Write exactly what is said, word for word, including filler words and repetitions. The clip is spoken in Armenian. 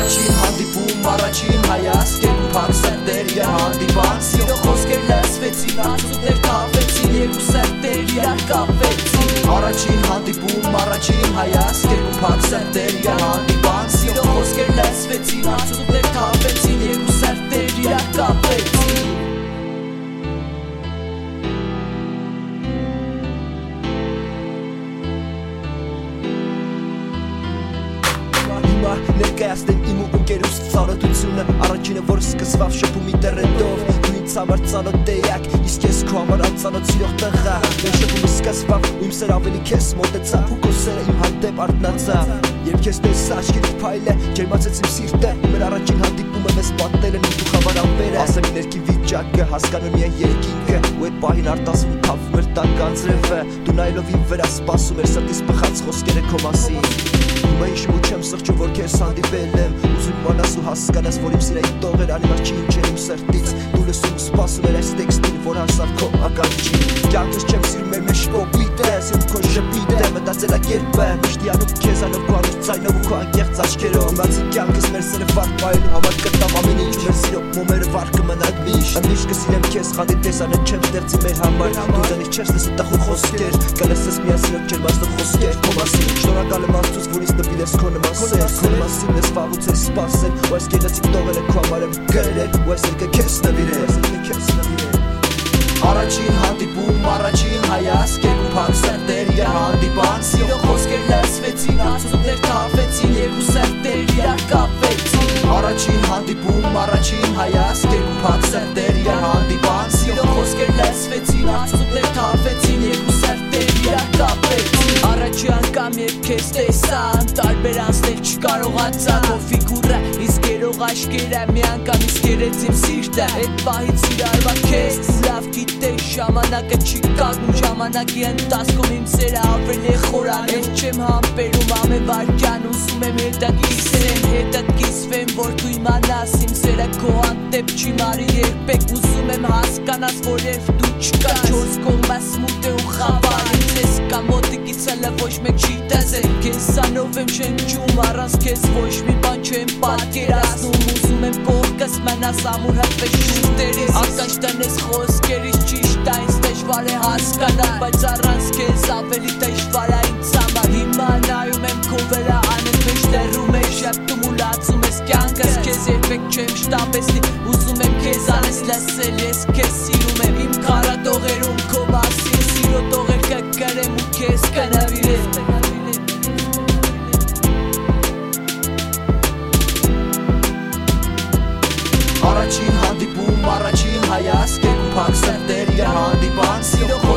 Առաջին հանդիպում, առաջին հայաց Կերում փակ սերտեր իրար հանդիպան Սիրո խոսքեր լսվեցին, ածուտներ թավեցին Երկու սերտեր իրար կապվեցին Առաջին հանդիպում, առաջին հայաց Կերում փակ սերտեր իրար հանդիպան Սիրո խոսքեր լսվեցին, ածուտներ թավեցին Երկու սերտեր իրար կապվեցին Ներկայացնեմ իմ ու ընկերուս ծանոթությունը Առաջինը որ սկսվավ շփումի տերենդով Դու ինձ համար ծանոթ էակ, իսկ ես քո համար անծանոթ սիրող տղա Մեր շփումը սկսվավ ու իմ սեր ավելի քեզ մոտեցավ Ու քո սերը իմ հանդեպ արթնացավ Երբ քեզ տեսա աչքերիդ փայլը, ջերմացեց իմ սիրտը Մեր առաջին հանդիպումը մեզ պատել են ու դու խավար ամպերը Ասեմ ներքի վիճակը, հասկանում միայն երկինքը Ու այդ պահին արտասում ու թափվում էր տան ձրևը Դու նայելով իմ վրա սպասում էր սրտիս բխած խոսքերը քո մասին Հիմա ինչ ու չեմ սղճում որ քեզ հանդիպել եմ Ուզում իմանաս ու հասկանաս որ իմ սիրայի տողեր անիմար չի ինչեր իմ սրտից Դու լսում ու սպասում էր այս տեքստին որ հասավ քո ականջին Կյանքս չեմ սիրում մեր մեջ կոպիտը Սիրում քո շպիտը մտածելակերպը Միշտ հիանում քեզանով քո անուշ ձայնով ու քո անկեղծ աչքերով Իմացի կյանքս մեր սերը վարդ պայելու համար կտամ ամեն ինչ Մեր սիրո մոմերը վար կմնան միշտ Միշտ կսիրեմ քեզ խանդի տեսանը չեմ ստեղծի մեր համար Դու դրանից չես լսի տխուր խոսքեր Կլսես միայն սիրո ջերմացնող խոսքեր Քո մասին շնորհակալ եմ Աստծուց որ ինձ տվել ես քո նման սեր Քո մասին ես վաղուց ես սպասել Ու այս գեղեցիկ տողերը քո համար եմ գրել Ու այս երգը քեզ նվիրել Առաջին հանդիպում, առաջին հայաց Կերում փակ սերտեր իրար հանդիպան Սիրո խոսքեր լսվեցին, ածուտներ թավեցին Երկու սերտեր իրար կապվեցին Առաջին հանդիպում, առաջին հայաց Կերում փակ սերտեր իրար հանդիպան Սիրո խոսքեր լսվեցին, ածուտներ թավեցին Երկու սերտեր իրար կապվեցին Առաջի անգամ երբ քեզ տեսա Տարբեր անցնել չկարողացա Քո ֆիգուրը, իսկ երող աշկերը Մի անգամ իսկ երեց իմ սիրտը Այդ պահից սիրարվա քեզ Լավ գիտես ժամանակը չի կանգնում Ժամանակի ընթացքում իմ սերը ավելի խորան Ես չեմ համբերում ամեն վայրկյան Ուզում եմ հետդ կիսվեմ, հետդ կիսվեմ Որ դու իմանաս իմ սերը քո հանդեպ չի մարի երբեք Ուզում եմ հասկանաս որ երբ դու չկաս Չորս կողմս մութ է ու խավար Ինձ ես կա մոտիկից հələ ոչ մեկ չի տեսել Քեզանով եմ շնչում առանց քեզ ոչ մի բան չեմ պատկերացնում Ուզում եմ կողքս մնաս ամուր հատվես շուրտերից Ականջ տնես խոսքերից ճիշտ է ինձ դժվար է հասկանալ Բայց առանց քեզ ավելի դժվար է ինձ համար Հիմա նայում եմ քո վրա անընդմեջ լեռում ես շփում ու լացում ես կյանքս Քեզ երբեք չեմ շտապեցնի Ուզում եմ քեզ անես լսել ես քեզ սիրում եմ Իմ քարատողերում քո մասին սիրո տողեր կգրեմ ու քեզ կնվիրեմ Առաջին հանդիպում, առաջին հայաց Կերում փակ սերտեր իրար հանդիպան Սիրո